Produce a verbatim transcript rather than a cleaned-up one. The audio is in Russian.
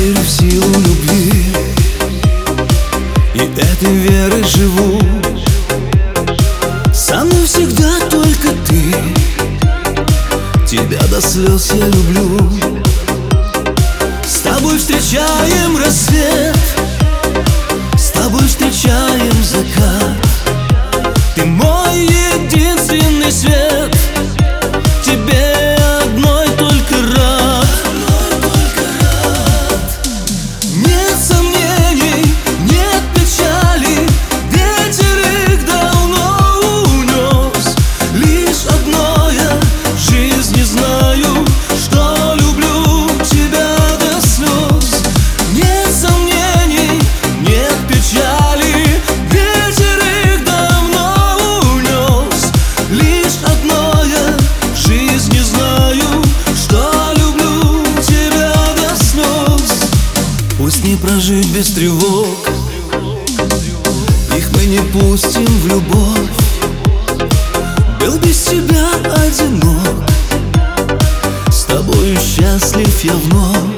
верю в силу любви, и этой верой живу. Со мной всегда только ты, тебя до слез я люблю. С тобой встречаем рассвет, с тобой встречаем закат. Ты мой единственный свет, тебе одной только рад. Нет сомнений, нет печали, ветер их давно унес. Лишь одно я в жизни знаю, что люблю тебя до слез. Нет сомнений, нет печали, ветер их давно унес. Лишь одно я в жизни знаю, что люблю тебя до слез. Пусть не прожить без тревог, их мы не пустим в любовь. Был без тебя одинок, с тобою счастлив я вновь.